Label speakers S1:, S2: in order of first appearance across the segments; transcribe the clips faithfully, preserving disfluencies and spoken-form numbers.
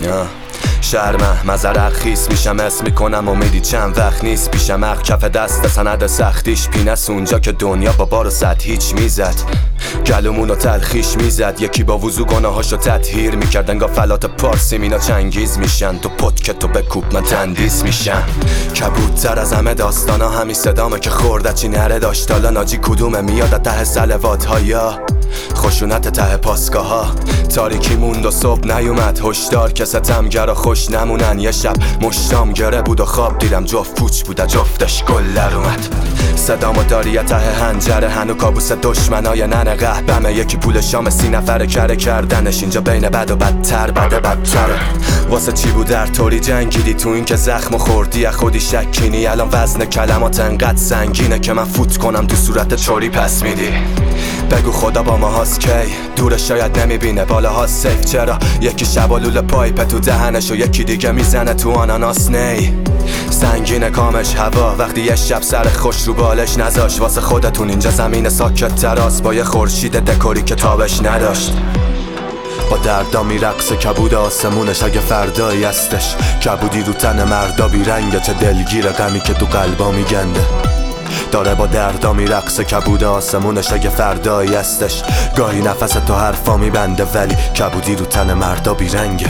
S1: شرمه مزرق خیس میشم اسم میکنم امیدی چند وقت نیست پیشم اخ کف دست سند سختیش پینس اونجا که دنیا با بار و سد هیچ میزد گلومونو تلخیش میزد یکی با وضو گناهاشو تطهیر میکرد انگا فلات پارسی مینا چنگیز میشن تو پت که تو بکوب من تندیس میشم کبودتر از همه داستانا همی صدامه که خورده چی نره داشت حالا ناجی کدومه میاد ته سلوات ها یا خشونت ته پاسگاه ها تاریکی موند و صبح نیومد هشدار که ستمگرا خوش نمونن یه شب مشتام گره بود و خواب دیدم جفت پوچ بوده جفتش گل در اومد صدامو داری یه ته هنجره هنو کابوس دشمنای ننه قهبمه یکی پول شام سی نفره کره کردنش اینجا بین بد و بدتر بده بدتره واسه چی بود در طوری جنگیدی تو این که زخم خوردی از خودی شکینی الان وزن کلمات انقدر سنگینه که من فوت کنم تو صورت چوری پس میدی بگو خدا با ما هاست کی دور شاید نمیبینه بالا ها سیف چرا یکی شبالول پایپ تو دهنش و یکی دیگه میزنه تو آناناس نی سنگین کامش هوا وقتی یه شب سر خوش رو بالش نذاش واسه خودتون اینجا زمین ساکت تراس با یه خورشید دکوری که تابش نداشت با دردا میرقصه کبود آسمونش اگه فردایی هستش کبودی رو تن مردا بیرنگه چه دلگیره غمی که تو قلبا میگنده داره با دردا میرقصه کبود آسمونش اگه فردایی هستش گاهی نفس تو حرفا میبنده ولی کبودی رو تن مردا بیرنگه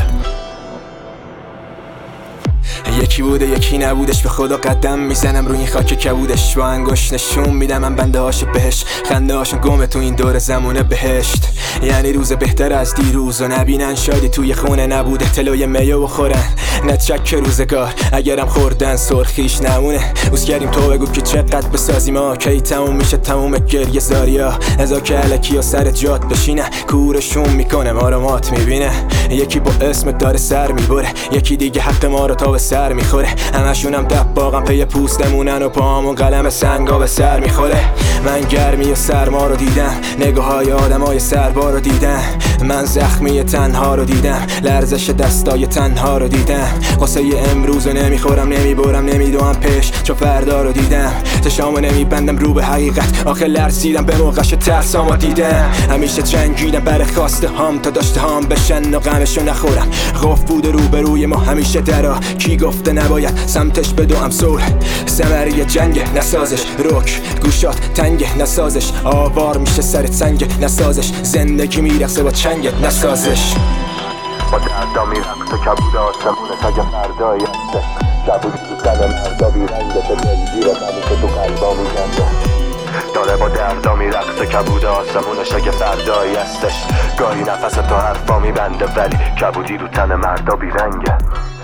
S2: یکی بوده یکی نبودش به خدا قدم میزنم روی این خاک کبودش با انگشت نشون میدم من بنده هاش بهش خنده هاشون گمه تو این دور زمونه بهشت یعنی روز بهتر از دیروز و نبینن شادی توی خونه نبوده تلوی میو بخورن نتشک روزگار اگرم خوردن سرخیش نمونه اوز کردیم تو بگو که چقدر بسازیم ها کی تموم میشه تموم گریه زاریا ازا که علکی یا سر جات بشینه کورشون میکنه ما رو مات میبینه یکی با اسم داره سر میبره یکی دیگه حق ما رو تا به سر میخوره همشونم دباغم پی پوستمونن و پامون قلم سنگا به سر میخوره من گرمی و سرما رو دیدم نگاه های آدم های سربا رو دیدم من زخمی تنها رو دیدم لرزش دستای تنها رو دیدم قصه امروز رو نمیخورم نمیبرم نمیدوام پیش چو فردا رو دیدم چشامو نمیبندم رو به حقیقت آخه لرزیدم به موقعش ترسامو دیدم همیشه چنگیدم بر خواسته هام تا داشته هام بشن و غمشو نخورم غف بود رو به روی ما همیشه درا کی گفته نباید سمتش بدوم سور ثمره جنگ نسازش رک گوشات تنگ نسازش آوار میشه سرت سنگ نسازش زندگی میرقصه با چنگ نسازش
S1: با دردا میرقصه کبود آسمونش اگه فردایی هستش کبودی تو تن مردا بیرنگه چه دلگیره غمی که تو قلبا میگنده داره با دردا میرقصه کبود آسمونش اگه فردایی هستش گاهی نفس تو حرفا میبنده ولی کبودی رو تن مردا بیرنگه